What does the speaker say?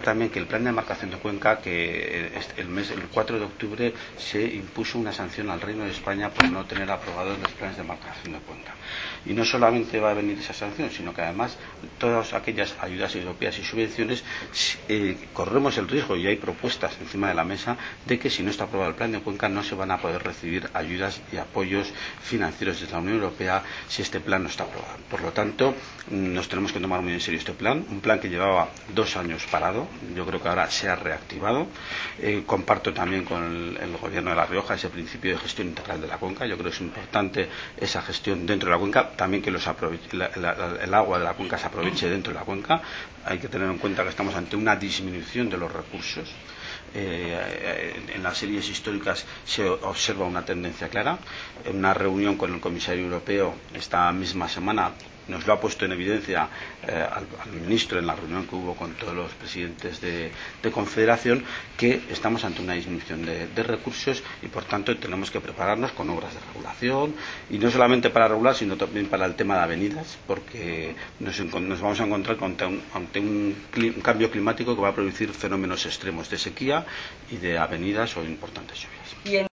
también que el plan de demarcación de Cuenca, que el 4 de octubre se impuso una sanción al Reino de España por no tener aprobados los planes de demarcación de Cuenca. Y no solamente va a venir esa sanción, sino que además todas aquellas ayudas europeas y subvenciones corremos el riesgo, y hay propuestas encima de la mesa, de que si no está aprobado el plan de Cuenca no se van a poder recibir ayudas y apoyos financieros desde la Unión Europea si este plan no está aprobado. Por lo tanto, nos tenemos que tomar muy en serio este plan, un plan que llevaba 2 años parado. Yo creo que ahora se ha reactivado. Comparto también con el Gobierno de La Rioja ese principio de gestión integral de la cuenca. Yo creo que es importante esa gestión dentro de la cuenca, también que el agua de la cuenca se aproveche dentro de la cuenca. Hay que tener en cuenta que estamos ante una disminución de los recursos. En las series históricas se observa una tendencia clara. En una reunión con el comisario europeo esta misma semana nos lo ha puesto en evidencia al ministro en la reunión que hubo con todos los presidentes de confederación, que estamos ante una disminución de recursos, y por tanto tenemos que prepararnos con obras de regulación, y no solamente para regular, sino también para el tema de avenidas, porque nos vamos a encontrar ante un cambio climático que va a producir fenómenos extremos de sequía y de avenidas o importantes lluvias.